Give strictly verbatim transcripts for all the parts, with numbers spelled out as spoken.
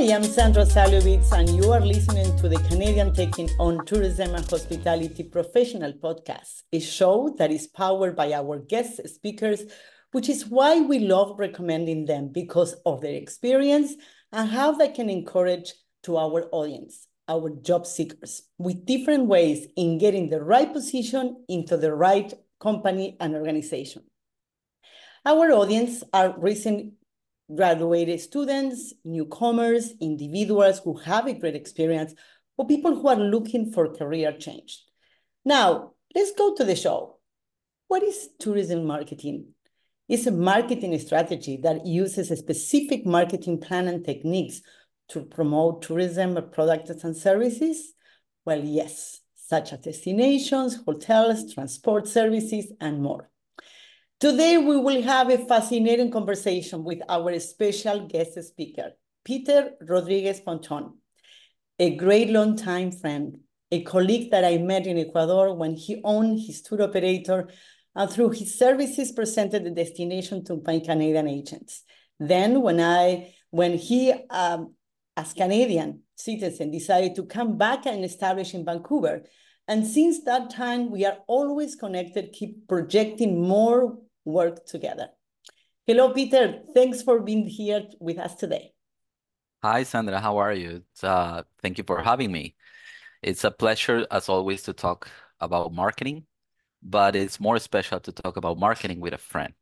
I'm Sandra Salovitz, and you are listening to the Canadian Taking on Tourism and Hospitality Professional Podcast, a show that is powered by our guest speakers, which is why we love recommending them because of their experience and how they can encourage to our audience, our job seekers, with different ways in getting the right position into the right company and organization. Our audience are recent graduated students, newcomers, individuals who have a great experience, or people who are looking for career change. Now, let's go to the show. What is tourism marketing? It's a marketing strategy that uses a specific marketing plan and techniques to promote tourism products and services. Well, yes, such as destinations, hotels, transport services, and more. Today, we will have a fascinating conversation with our special guest speaker, Peter Rodriguez Ponton, a great long-time friend, a colleague that I met in Ecuador when he owned his tour operator and through his services presented the destination to my Canadian agents. Then when I, when he, um, as Canadian citizen, decided to come back and establish in Vancouver. And since that time, we are always connected, keep projecting more work together. Hello, Peter. Thanks for being here with us today. Hi, Sandra. How are you? Uh, thank you for having me. It's a pleasure, as always, to talk about marketing, but it's more special to talk about marketing with a friend.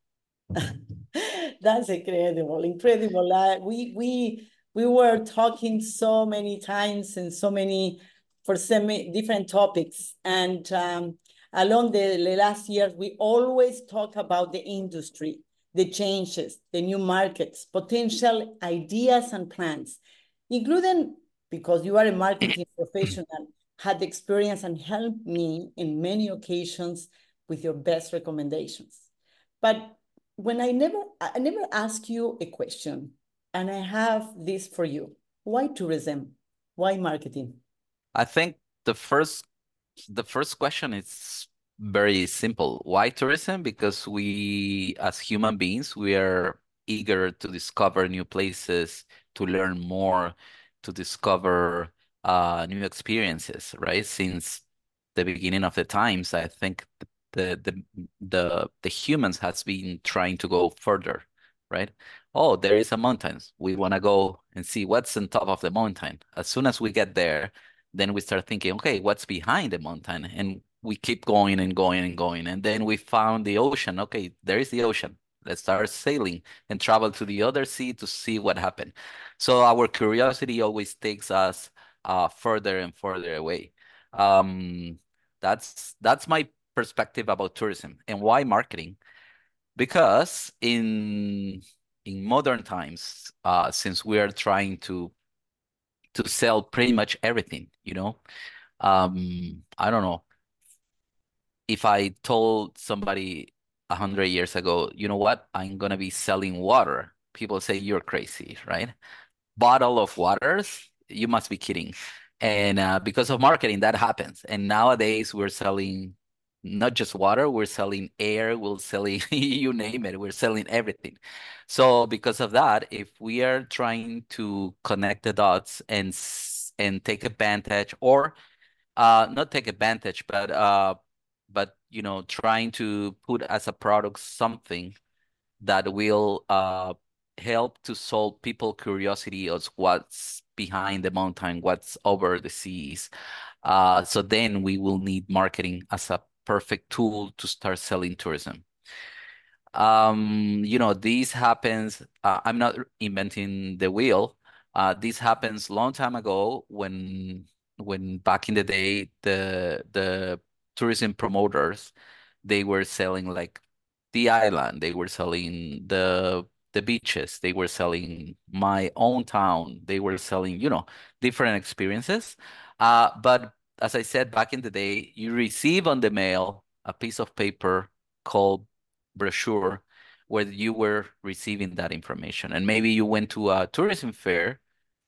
That's incredible, incredible. Uh, we we we were talking so many times and so many for so many different topics, and um, along the, the last years, we always talk about the industry, the changes, the new markets, potential ideas and plans, including because you are a marketing professional, had experience and helped me in many occasions with your best recommendations. But when I never, I never ask you a question, and I have this for you. Why tourism? Why marketing? I think the first the first question is very simple. Why tourism? Because we, as human beings, we are eager to discover new places, to learn more, to discover uh, new experiences, right? Since the beginning of the times, I think the the the the humans has been trying to go further, right? Oh, there is a mountain. We want to go and see what's on top of the mountain. As soon as we get there, then we start thinking, okay, what's behind the mountain? And we keep going and going and going. And then we found the ocean. Okay, there is the ocean. Let's start sailing and travel to the other sea to see what happened. So our curiosity always takes us uh, further and further away. Um, that's that's my perspective about tourism. And why marketing? Because in in modern times, uh, since we are trying to to sell pretty much everything, you know, um, I don't know. If I told somebody a hundred years ago, you know what, I'm gonna be selling water, people say you're crazy, right? Bottle of waters, you must be kidding. And uh, because of marketing, that happens. And nowadays we're selling not just water, we're selling air, we're selling you name it, we're selling everything. So because of that, if we are trying to connect the dots and s- and take advantage or uh not take advantage, but uh but you know, trying to put as a product something that will uh help to solve people curiosity of what's behind the mountain, what's over the seas. Uh so then we will need marketing as a perfect tool to start selling tourism. Um, you know, this happens, uh, I'm not inventing the wheel. Uh, this happens long time ago when when back in the day the the tourism promoters, they were selling like the island, they were selling the the beaches, they were selling my own town, they were selling, you know, different experiences. Uh, but as I said back in the day, you receive on the mail a piece of paper called brochure where you were receiving that information. And maybe you went to a tourism fair,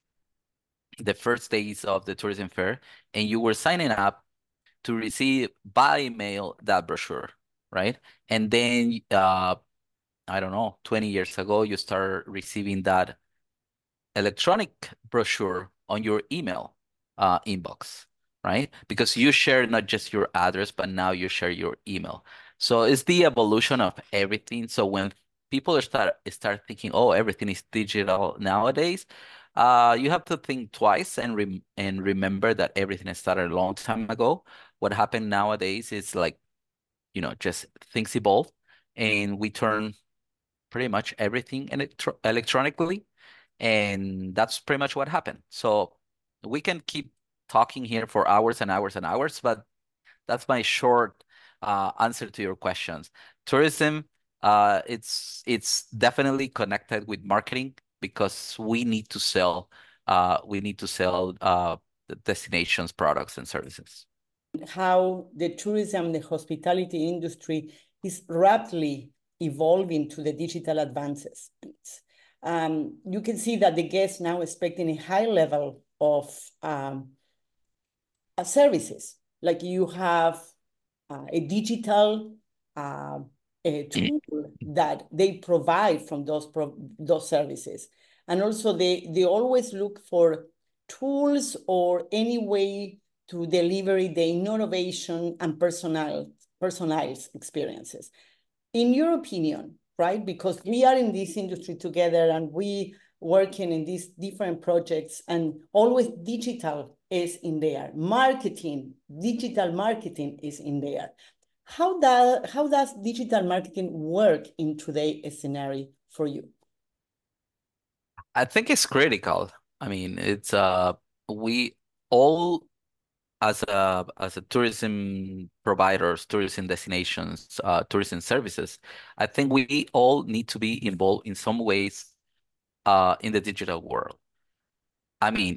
the first days of the tourism fair, and you were signing up to receive by mail that brochure, right? And then, uh, I don't know, twenty years ago, you start receiving that electronic brochure on your email uh, inbox, right? Because you share not just your address, but now you share your email. So it's the evolution of everything. So when people start start thinking, oh, everything is digital nowadays, uh, you have to think twice and rem and remember that everything started a long time ago. What happened nowadays is like, you know, just things evolve and we turn pretty much everything electro electronically. And that's pretty much what happened. So we can keep talking here for hours and hours and hours, but that's my short uh, answer to your questions. Tourism, uh, it's it's definitely connected with marketing because we need to sell uh, we need to sell uh, the destinations, products, and services. How the tourism, the hospitality industry is rapidly evolving to the digital advances. Um, you can see that the guests now expecting a high level of um, uh, services. Like you have uh, a digital uh, a tool that they provide from those pro those services, and also they they always look for tools or any way to deliver the innovation and personal personalized experiences. In your opinion, right? Because we are in this industry together and we working in these different projects, and always digital is in there. Marketing, digital marketing is in there. How does how does digital marketing work in today's scenario for you? I think it's critical. I mean, it's uh we all as a as a tourism providers, tourism destinations, uh, tourism services, I think we all need to be involved in some ways uh, in the digital world. I mean,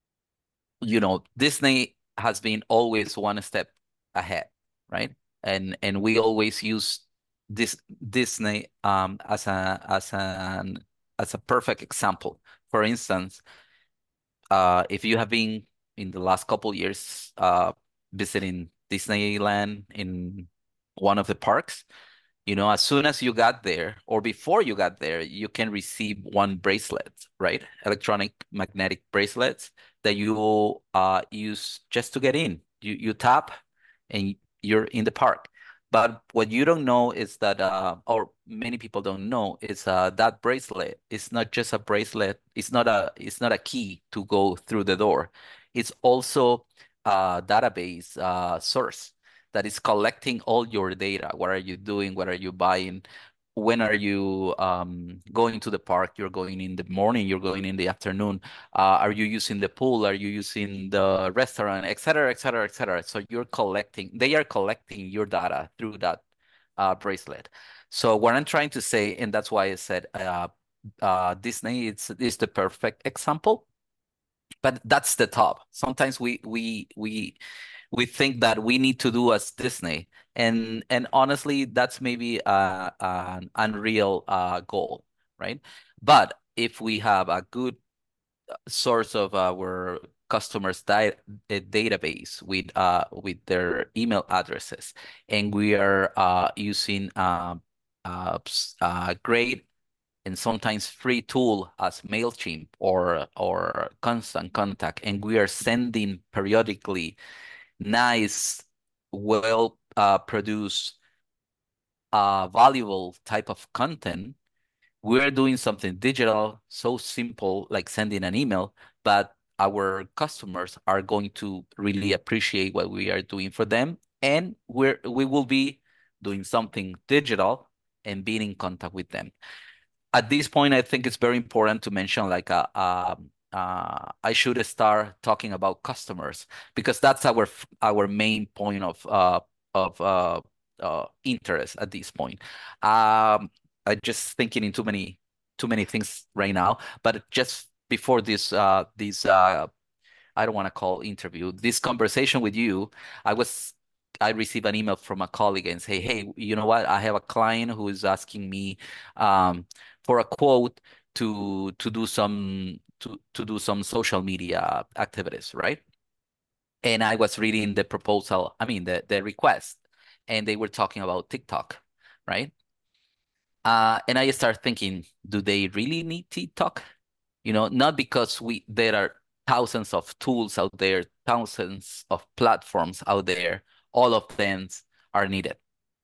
you know, Disney has been always one step ahead, right? And and we always use this Disney um, as a as an as a perfect example. For instance, uh, if you have been in the last couple years uh, visiting Disneyland in one of the parks, you know, as soon as you got there or before you got there, you can receive one bracelet, right? Electronic magnetic bracelets that you uh, use just to get in. You you tap and you're in the park. But what you don't know is that, uh, or many people don't know, is uh, that bracelet is not just a bracelet. It's not a it's not a key to go through the door. It's also a database uh, source that is collecting all your data. What are you doing? What are you buying? When are you um, going to the park? You're going in the morning, you're going in the afternoon. Uh, are you using the pool? Are you using the restaurant, et cetera, et cetera, et cetera. So you're collecting, they are collecting your data through that uh, bracelet. So what I'm trying to say, and that's why I said uh, uh, Disney is, is the perfect example, but that's the top. Sometimes we we we we think that we need to do as Disney, and and honestly, that's maybe uh, an unreal uh, goal, right? But if we have a good source of our customers' di uh, database with uh with their email addresses, and we are uh, using uh, uh, s- uh, great and sometimes free tool as MailChimp or or Constant Contact, and we are sending periodically nice, well uh, produced, uh, valuable type of content. We're doing something digital, so simple, like sending an email, but our customers are going to really appreciate what we are doing for them, and we're we will be doing something digital and being in contact with them. At this point, I think it's very important to mention like a, uh, uh, I should start talking about customers because that's our f- our main point of uh, of uh, uh, interest at this point. Um, I just thinking in too many too many things right now, but just before this uh, this uh, I don't want to call interview, this conversation with you, I was I received an email from a colleague and say, hey, you know what? I have a client who is asking me um, for a quote to to do some to to do some social media activities, right? And I was reading the proposal, I mean the the request, and they were talking about TikTok, right? Uh, and I started thinking, do they really need TikTok? You know, not because we there are thousands of tools out there, thousands of platforms out there, all of them are needed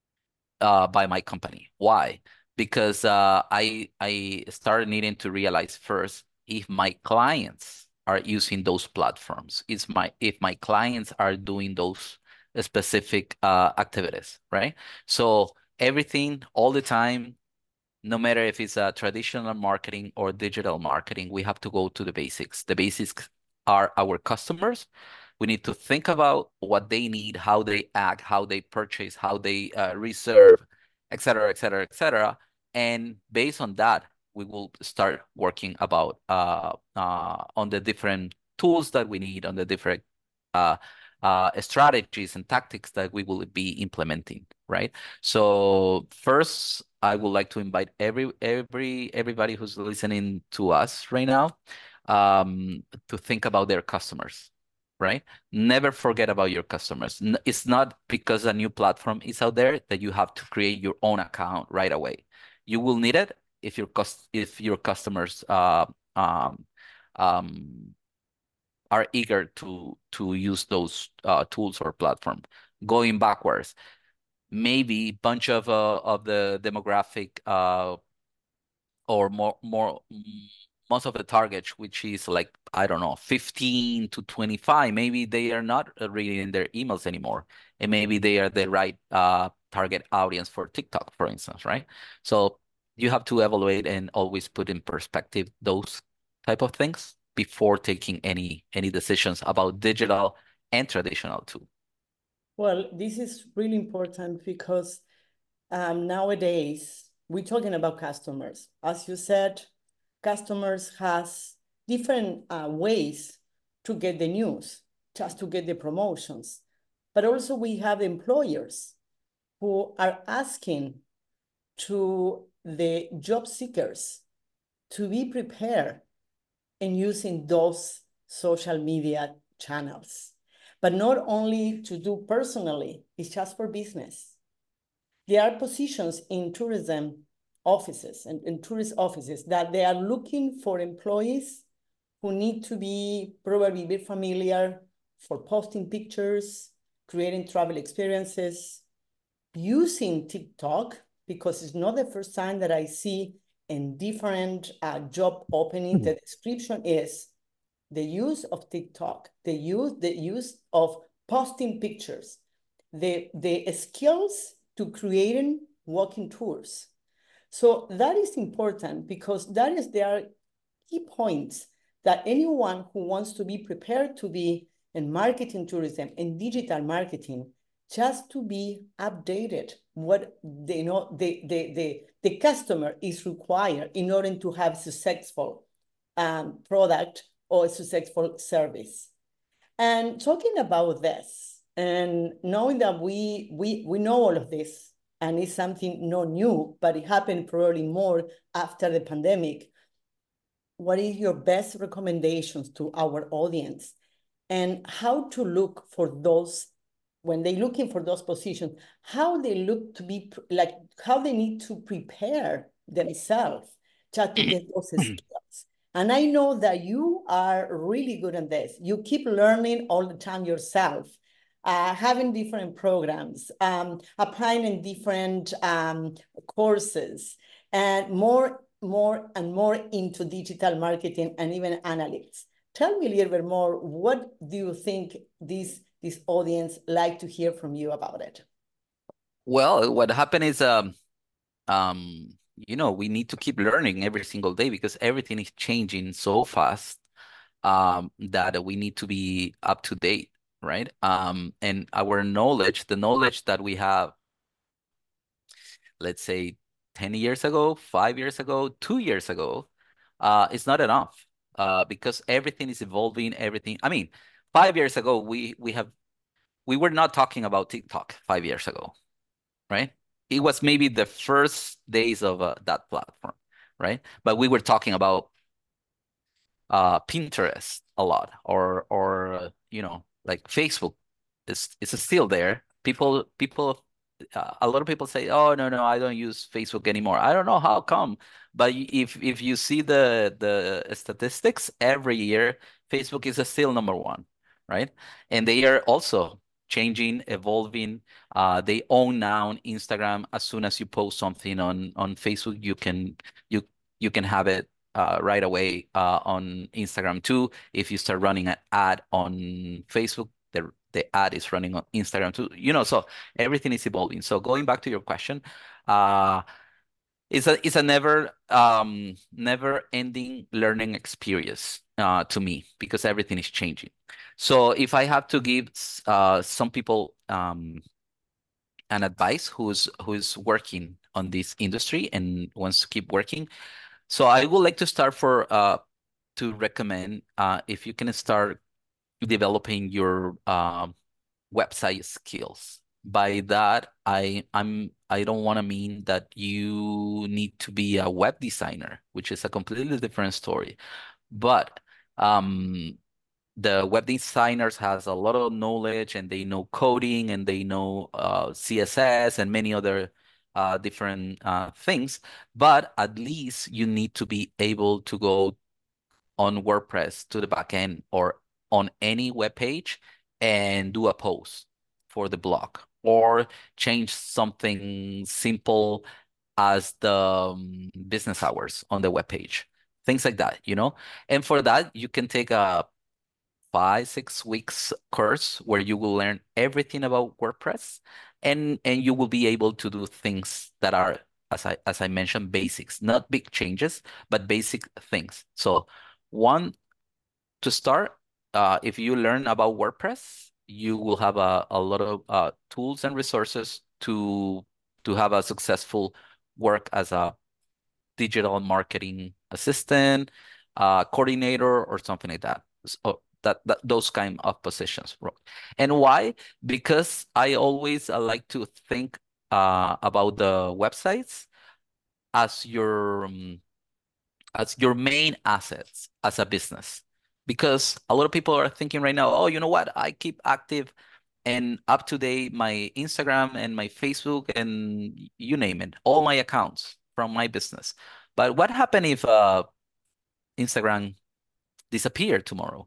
uh, by my company. Why? Because uh, I I started needing to realize first if my clients are using those platforms, is my if my clients are doing those specific uh, activities, right? So everything all the time, no matter if it's a traditional marketing or digital marketing, we have to go to the basics. The basics are our customers. We need to think about what they need, how they act, how they purchase, how they uh, reserve, et cetera, et cetera, et cetera. And based on that, we will start working about uh, uh, on the different tools that we need, on the different uh, uh, strategies and tactics that we will be implementing, right? So first, I would like to invite every every everybody who's listening to us right now um, to think about their customers, right? Never forget about your customers. N- It's not because a new platform is out there that you have to create your own account right away. You will need it if your cus if your customers uh, um, um, are eager to to use those uh, tools or platform. Going backwards, maybe bunch of uh, of the demographic uh, or more more mm, most of the targets, which is like I don't know, fifteen to twenty-five, maybe they are not uh, reading their emails anymore, and maybe they are the right uh, target audience for TikTok, for instance, right? So you have to evaluate and always put in perspective those type of things before taking any any decisions about digital and traditional too. Well, this is really important because um, nowadays we're talking about customers. As you said, customers has different uh, ways to get the news, just to get the promotions. But also we have employers who are asking to the job seekers to be prepared in using those social media channels. But not only to do personally, it's just for business. There are positions in tourism offices and in tourist offices that they are looking for employees who need to be probably be familiar for posting pictures, creating travel experiences, using TikTok, because it's not the first time that I see in different uh, job openings, the description is the use of TikTok, the use, the use of posting pictures, the, the skills to creating walking tours. So that is important because that is their key points that anyone who wants to be prepared to be in marketing tourism and digital marketing just to be updated what they know the, the, the, the customer is required in order to have successful um, product or a successful service. And talking about this and knowing that we we we know all of this and it's something not new, but it happened probably more after the pandemic. What is your best recommendations to our audience and how to look for those when they're looking for those positions, how they look to be like how they need to prepare themselves just to get those skills. And I know that you are really good at this. You keep learning all the time yourself, uh, having different programs, um, applying in different um, courses, and more, more and more into digital marketing and even analytics. Tell me a little bit more. What do you think this this audience like to hear from you about it? Well, what happened is um um you know we need to keep learning every single day because everything is changing so fast um that we need to be up to date, right? Um and our knowledge, the knowledge that we have, let's say ten years ago, five years ago, two years ago, uh is not enough uh because everything is evolving, everything. I mean, five years ago we we have we were not talking about TikTok five years ago, right? It was maybe the first days of uh, that platform, right? But we were talking about uh, Pinterest a lot, or or uh, you know, like Facebook is is still there. People people uh, a lot of people say, "Oh, no, no, I don't use Facebook anymore." I don't know how come, but y- if if you see the the statistics every year, Facebook is still number one, right? And they are also changing, evolving. Uh, they own now Instagram. As soon as you post something on on Facebook, you can you you can have it uh, right away uh, on Instagram too. If you start running an ad on Facebook, the the ad is running on Instagram too. You know, so everything is evolving. So going back to your question, uh, it's a it's a never um never ending learning experience uh, to me because everything is changing. So if I have to give uh, some people um, an advice who's who's working on this industry and wants to keep working, so I would like to start for uh, to recommend uh, if you can start developing your um, website skills. By that, I I'm I don't want to mean that you need to be a web designer, which is a completely different story. But um, the web designers has a lot of knowledge and they know coding and they know uh, C S S and many other uh, different uh, things. But at least you need to be able to go on WordPress to the backend or on any web page and do a post for the blog or change something simple as the um, business hours on the web page, things like that, you know? And for that, you can take a five, six weeks course where you will learn everything about WordPress and and you will be able to do things that are as I as I mentioned, basics, not big changes, but basic things. So one to start, uh, if you learn about WordPress, you will have a, a lot of uh, tools and resources to to have a successful work as a digital marketing assistant, uh, coordinator, or something like that. So that, that those kind of positions. Ro- And why? Because I always uh, like to think uh, about the websites as your um, as your main assets as a business. Because a lot of people are thinking right now, oh, you know what? I keep active and up to date my Instagram and my Facebook and you name it, all my accounts from my business. But what happened if uh, Instagram disappeared tomorrow?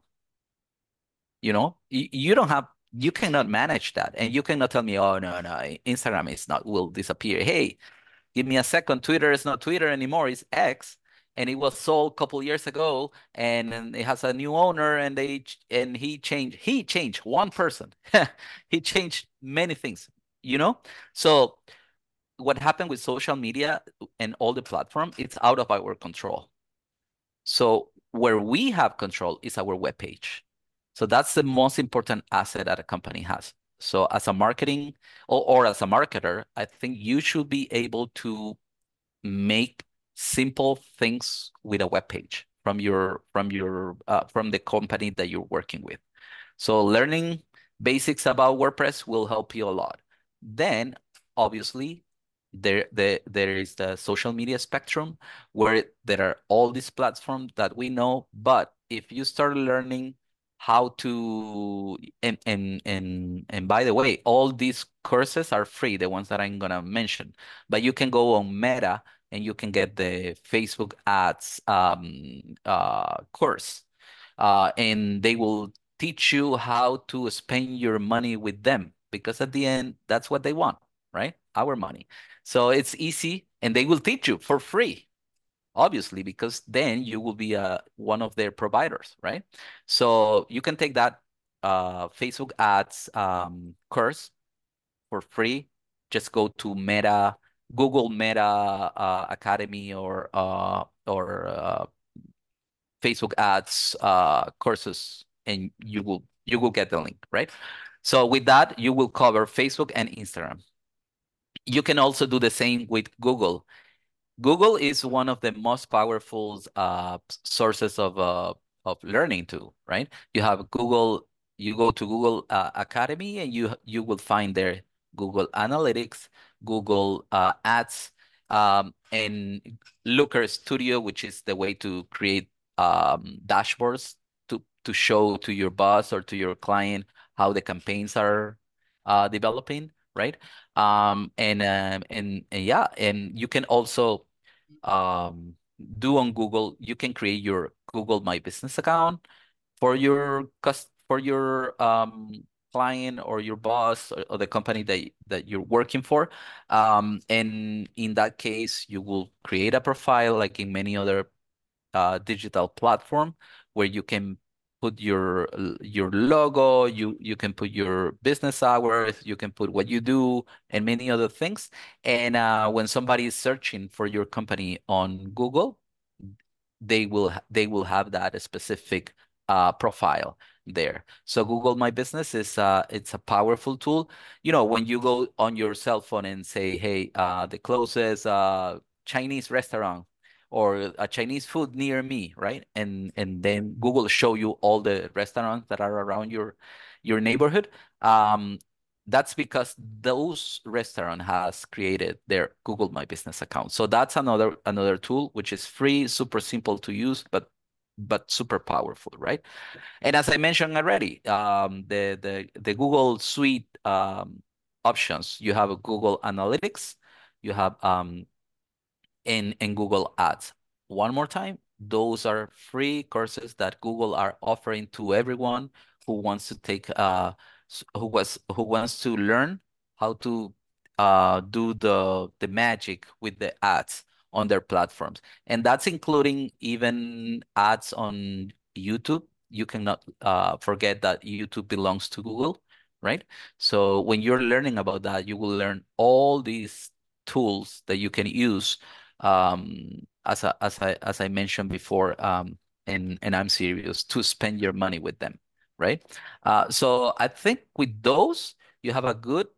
You know, you, you don't have, you cannot manage that. And you cannot tell me, oh, no, no, Instagram is not, will disappear. Hey, give me a second. Twitter is not Twitter anymore. It's X, and it was sold a couple years ago, and, and it has a new owner, and they ch- and he changed. He changed one person. He changed many things. You know. So what happened with social media and all the platform? It's out of our control. So where we have control is our webpage. So that's the most important asset that a company has. So as a marketing or, or as a marketer, I think you should be able to make simple things with a web page from your from your uh, from the company that you're working with. So learning basics about WordPress will help you a lot. Then, obviously, there, there, there is the social media spectrum where there are all these platforms that we know. But if you start learning how to, and, and, and, and by the way, all these courses are free, the ones that I'm gonna mention. But you can go on Meta and you can get the Facebook ads um, uh, course. Uh, and they will teach you how to spend your money with them because at the end, that's what they want, right? Our money. So it's easy and they will teach you for free, obviously, because then you will be uh, one of their providers, right? So you can take that uh, Facebook ads um, course for free. Just go to Meta, Google Meta uh, Academy or uh, or uh, Facebook ads uh, courses, and you will you will get the link, right? So with that, you will cover Facebook and Instagram. You can also do the same with Google. Google is one of the most powerful uh, sources of uh, of learning too, right? You have Google, you go to Google uh, Academy and you you will find there Google Analytics, Google uh, Ads, um, and Looker Studio, which is the way to create um, dashboards to to show to your boss or to your client how the campaigns are uh, developing, right? Um, and, um, and and yeah, and you can also um, do on Google. You can create your Google My Business account for your cus for your um client or your boss or, or the company that that you're working for. Um, and in that case, you will create a profile like in many other uh, digital platform where you can put your your logo, you you can put your business hours, you can put what you do, and many other things. And uh, when somebody is searching for your company on Google, they will ha- they will have that specific uh, profile there. So Google My Business is uh it's a powerful tool. You know, when you go on your cell phone and say, hey, uh, the closest uh Chinese restaurant or a Chinese food near me, right? And and then Google show you all the restaurants that are around your your neighborhood. Um, that's because those restaurant has created their Google My Business account. So that's another another tool which is free, super simple to use, but but super powerful, right? And as I mentioned already, um, the the the Google Suite um, options. You have a Google Analytics, you have um, in in Google Ads. One more time, those are free courses that Google are offering to everyone who wants to take uh s- who was who wants to learn how to uh do the the magic with the ads on their platforms. And that's including even ads on YouTube. You cannot uh forget that YouTube belongs to Google, right? So when you're learning about that, you will learn all these tools that you can use um, as I, as I as I mentioned before, um, and and I'm serious to spend your money with them, right? Uh, so I think with those you have a good,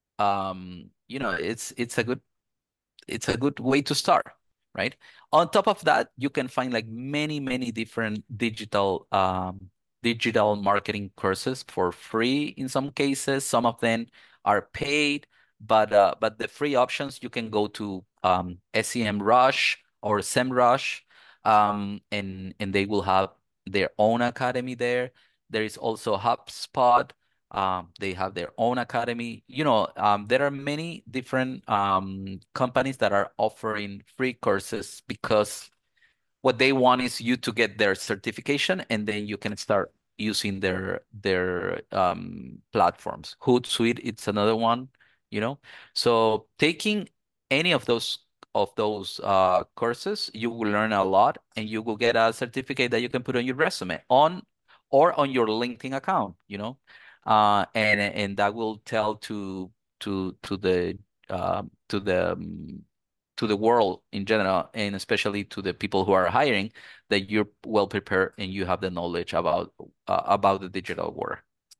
um, you know, it's it's a good it's a good way to start, right? On top of that, you can find like many, many different digital um, digital marketing courses for free in some cases. Some of them are paid, but uh, but the free options you can go to um, SEMrush or SEMrush, um, and and they will have their own academy there. There is also HubSpot. Um, they have their own academy. You know, um, there are many different um, companies that are offering free courses because what they want is you to get their certification and then you can start using their their um, platforms. Hootsuite, it's another one, you know. So taking any of those of those uh, courses, you will learn a lot and you will get a certificate that you can put on your resume on or on your LinkedIn account, you know. Uh, and and that will tell to to to the uh, to the um, to the world in general, and especially to the people who are hiring, that you're well prepared and you have the knowledge about uh, about the digital world.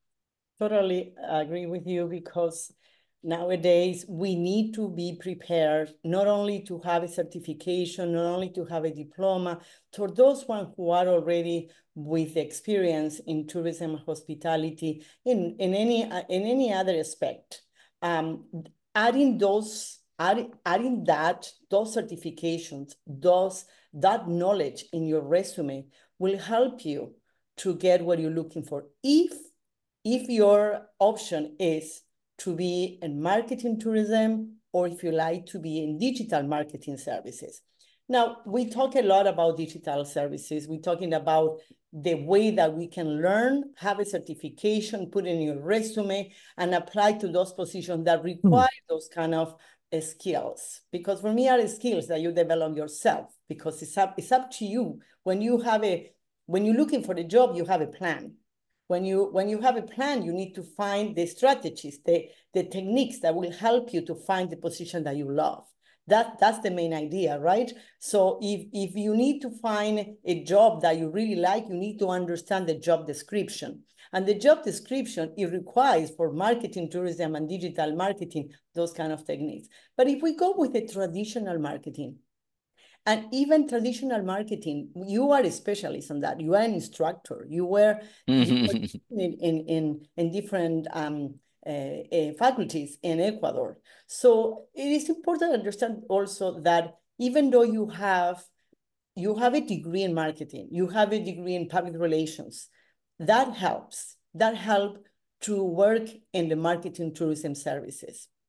Totally agree with you, because nowadays we need to be prepared not only to have a certification, not only to have a diploma. For those one who are already with experience in tourism, hospitality, in, in any in any other aspect, um, adding those add, adding that those certifications, those that knowledge in your resume will help you to get what you're looking for. If if your option is to be in marketing tourism, or if you like to be in digital marketing services. Now, we talk a lot about digital services. We're talking about the way that we can learn, have a certification, put in your resume, and apply to those positions that require mm. those kind of uh, skills. Because for me, are skills that you develop yourself, because it's up, it's up to you. When you have a, when you're looking for a job, you have a plan. When you, when you have a plan, you need to find the strategies, the, the techniques that will help you to find the position that you love. That, that's the main idea, right? So if, if you need to find a job that you really like, you need to understand the job description. And the job description, it requires for marketing, tourism, and digital marketing, those kind of techniques. But if we go with the traditional marketing, and even traditional marketing, you are a specialist on that. You are an instructor. You were, you were in, in, in, in different um, uh, uh, faculties in Ecuador. So it is important to understand also that even though you have, you have a degree in marketing, you have a degree in public relations, that helps. That helps to work in the marketing tourism services.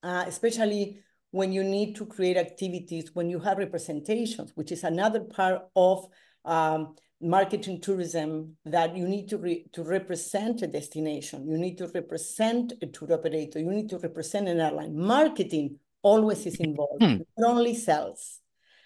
uh, especially when you need to create activities, when you have representations, which is another part of um, marketing tourism, that you need to, re to represent a destination. You need to represent a tour operator. You need to represent an airline. Marketing always is involved, Hmm. not only sales.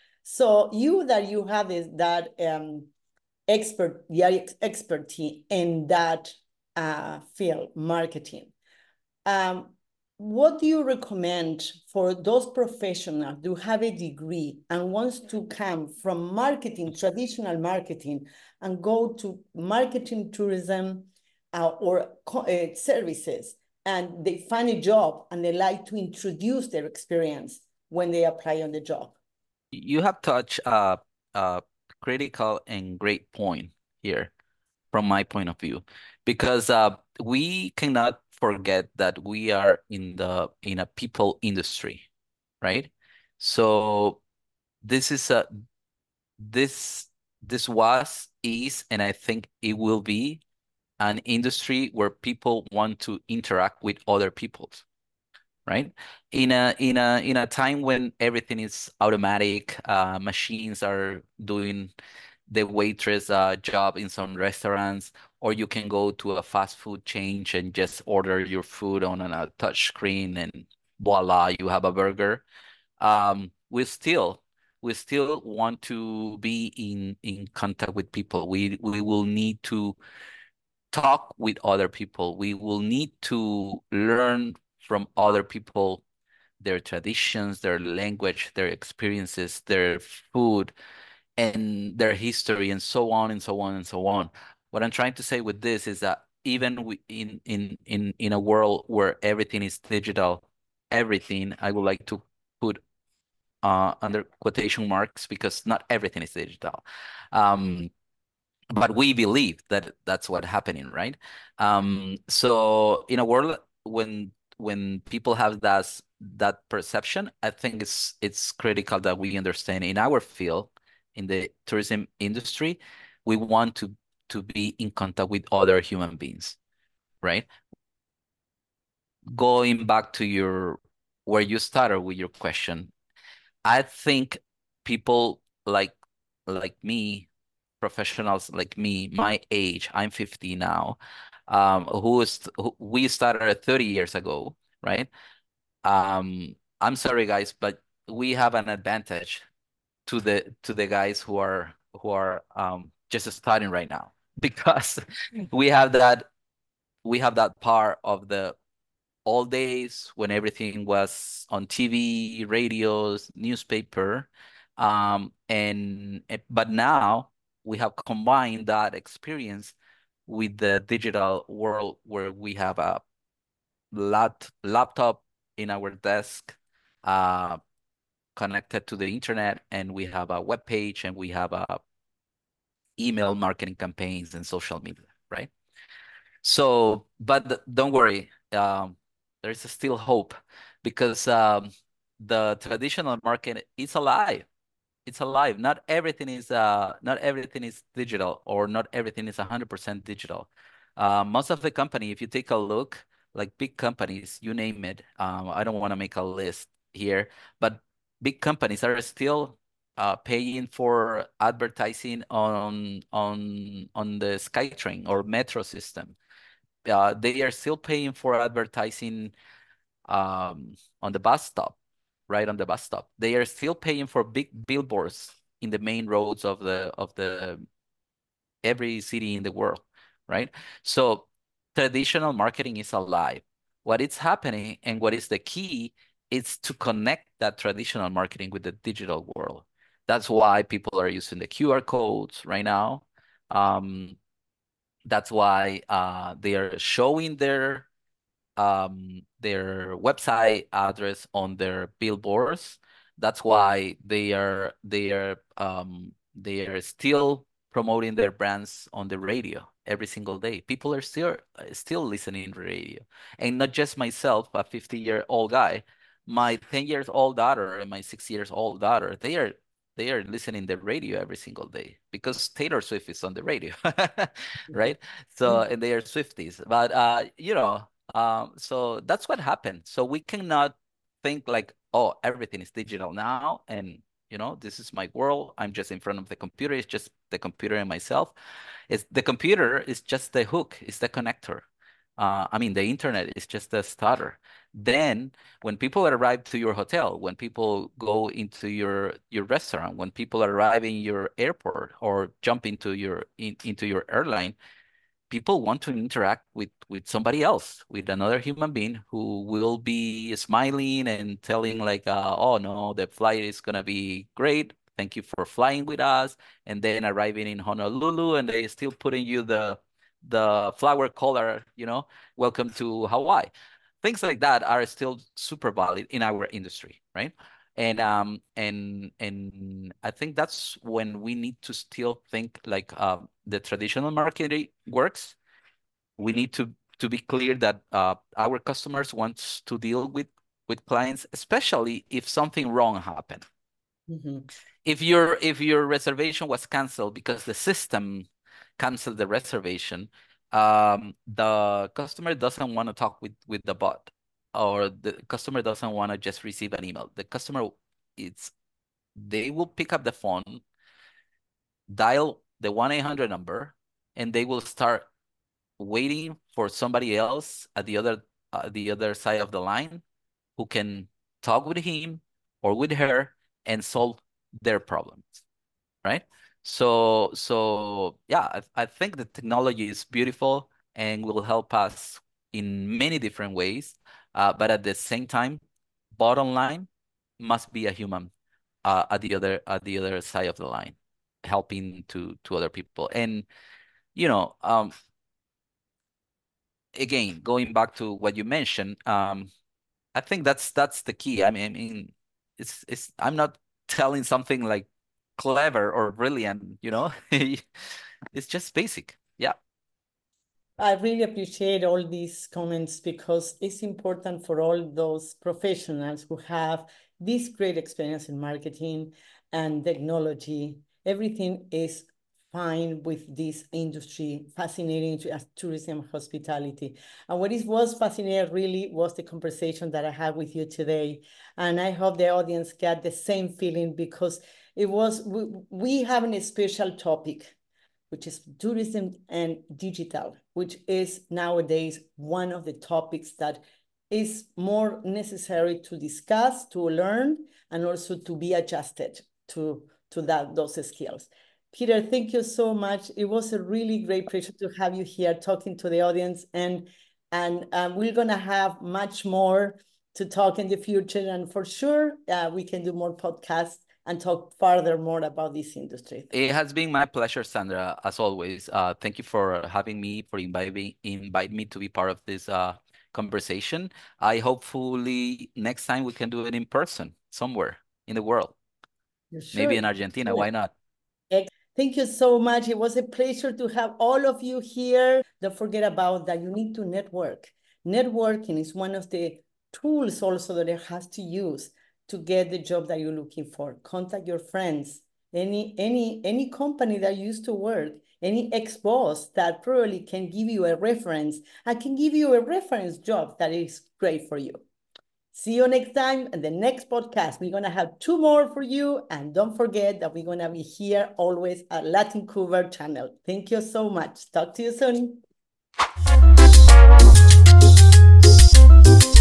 So you that you have is that um, expert, the expertise in that uh, field, marketing. Um, what do you recommend for those professionals who have a degree and wants to come from marketing, traditional marketing, and go to marketing tourism uh, or uh, services, and they find a job and they like to introduce their experience when they apply on the job? You have touched a, a critical and great point here from my point of view, because uh, we cannot forget that we are in the in a people industry, right? So this is a this this was is and I think it will be an industry where people want to interact with other people, right? In a in a in a time when everything is automatic, uh, machines are doing the waitress uh, job in some restaurants, or you can go to a fast food chain and just order your food on a touch screen, and voila, you have a burger. Um, we still we still want to be in in contact with people. We we will need to talk with other people. We will need to learn from other people, their traditions, their language, their experiences, their food, and their history, and so on and so on and so on. What I'm trying to say with this is that even we, in in in in a world where everything is digital, everything, I would like to put uh, under quotation marks, because not everything is digital. Um, but we believe that that's what happening, right? Um, so in a world when when people have that that perception, I think it's it's critical that we understand in our field, in the tourism industry, we want to to be in contact with other human beings, right? Going back to your where you started with your question, I think people like like me, professionals like me, my age, I'm fifty now, um, who is who, we started thirty years ago, right? Um, I'm sorry, guys, but we have an advantage to the to the guys who are who are um, just starting right now, because we have that we have that part of the old days when everything was on T V, radios, newspaper, um, and eh, but now we have combined that experience with the digital world, where we have a lat laptop in our desk, uh, connected to the internet, and we have a web page, and we have a email marketing campaigns and social media, right? So, but th- don't worry, um, there's still hope, because um, the traditional market is alive. It's alive. Not everything is uh, not everything is digital, or not everything is one hundred percent digital. Uh, most of the company, if you take a look, like big companies, you name it. Um, I don't want to make a list here, but big companies are still uh, paying for advertising on on on the SkyTrain or metro system. Uh, they are still paying for advertising um, on the bus stop, right on the bus stop. They are still paying for big billboards in the main roads of the of the every city in the world, right? So traditional marketing is alive. What is happening and what is the key is to connect that traditional marketing with the digital world. That's why people are using the Q R codes right now. Um, that's why uh, they are showing their um, their website address on their billboards. That's why they are they are um, they are still promoting their brands on the radio every single day. People are still still listening to radio, and not just myself, a fifty year old guy. My ten years old daughter and my six years old daughter, they are they are listening the radio every single day, because Taylor Swift is on the radio, right? So, and they are Swifties, but uh, you know, um, so that's what happened. So we cannot think like, oh, everything is digital now, and you know, this is my world. I'm just in front of the computer. It's just the computer and myself. It's the computer is just the hook, it's the connector. Uh, I mean, the internet is just a starter. Then, when people arrive to your hotel, when people go into your your restaurant, when people arrive in your airport or jump into your in, into your airline, people want to interact with with somebody else, with another human being who will be smiling and telling like, uh, oh no, the flight is gonna be great. Thank you for flying with us. And then arriving in Honolulu and they still putting you the the flower collar, you know, welcome to Hawaii. Things like that are still super valid in our industry, right? And um and and I think that's when we need to still think like uh, the traditional marketing works. We need to to be clear that uh, our customers want to deal with with clients, especially if something wrong happened. Mm-hmm. If your if your reservation was canceled because the system canceled the reservation, um, the customer doesn't want to talk with with the bot, or the customer doesn't want to just receive an email. The customer, it's they will pick up the phone, dial the one eight hundred number, and they will start waiting for somebody else at the other uh, the other side of the line who can talk with him or with her and solve their problems, right? So so yeah, I, I think the technology is beautiful and will help us in many different ways. Uh, but at the same time, bottom line must be a human uh, at the other at the other side of the line, helping to to other people. And you know, um, again, going back to what you mentioned, um, I think that's that's the key. I mean, I mean, it's it's I'm not telling something like clever or brilliant, you know. It's just basic. Yeah. I really appreciate all these comments because it's important for all those professionals who have this great experience in marketing and technology. Everything is fine with this industry, fascinating to, as tourism and hospitality. And what is was fascinating really was the conversation that I had with you today. And I hope the audience got the same feeling because it was, we, we have a special topic, which is tourism and digital, which is nowadays one of the topics that is more necessary to discuss, to learn, and also to be adjusted to, to that, those skills. Peter, thank you so much. It was a really great pleasure to have you here talking to the audience. And, and um, we're going to have much more to talk in the future. And for sure, uh, we can do more podcasts and talk further more about this industry. It has been my pleasure, Sandra, as always. Uh, thank you for having me, for inviting invite me to be part of this uh, conversation. I hopefully next time we can do it in person somewhere in the world. Sure. Maybe in Argentina, sure. Why not? Thank you so much. It was a pleasure to have all of you here. Don't forget about that. You need to network. Networking is one of the tools also that it has to use to get the job that you're looking for. Contact your friends, any any any company that you used to work, any ex-boss that probably can give you a reference. I can give you a reference job that is great for you. See you next time in the next podcast. We're going to have two more for you. And don't forget that we're going to be here always at Latin Cover channel. Thank you so much. Talk to you soon.